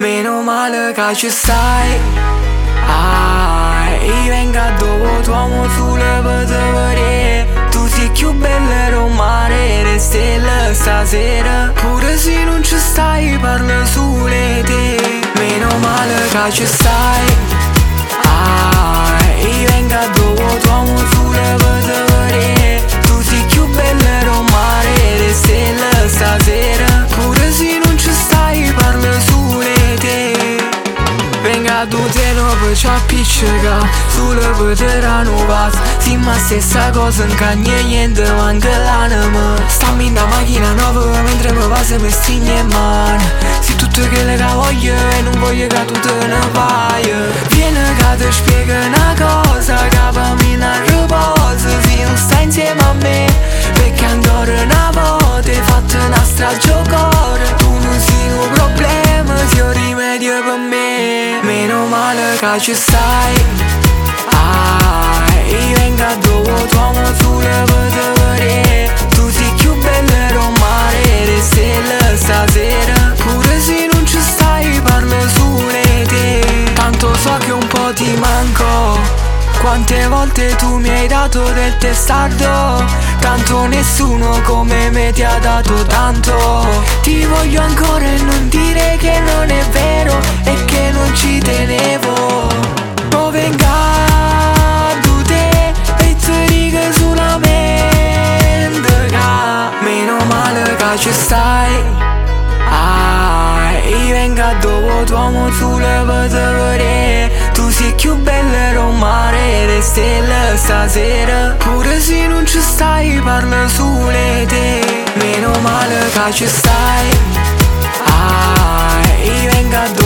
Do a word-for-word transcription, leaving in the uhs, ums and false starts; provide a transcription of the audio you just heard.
Meno male che ci stai. Ah, io vengo a dopo tuo sole per te vedere. Tu sei più bella del mare, le stelle stasera. Pure se non ci stai parlo solo di te. Meno male che ci stai. Ah, io vengo a dopo tuo sole per te vedere. Tu sei più bella del mare, le stelle stasera. Pure se non ci stai parlo solo di te. Venga tu te lo faccio appiccica, solo per te rinnovare. Sì ma stessa cosa non cagna niente, manca l'anima. Stammi in da macchina nuova mentre mi passa mi stringe in mano. Se tutto quello che voglio e non voglio che tu te ne vai. Vieni che ti spiego una cosa, che per me non riposa se non stai insieme a me. Perché ancora una volta hai fatto una strage cuore. Tu non sei un problema, sei un rimedio per me. Meno male che ci stai. Ah, io vengo a dopo tuo sole per te vedere. Tu sei più bella del mare, le stelle stasera. Pure se non ci stai parlo solo di te. Tanto so che un po' ti manco. Quante volte tu mi hai dato del testardo. Tanto nessuno come me ti ha dato tanto. Ti voglio ancora e non dire che non è vero e che non ci tenevo. Mo venga tu te e ti dico solamente che meno male che ci stai. Ah, io vengo a dopo tuo sole per te vedere. Tu sei più bella del mare, le stelle stasera. Pure se non ci stai parlo solo di te. Meno male che ci stai. Ah, io vengo a dopo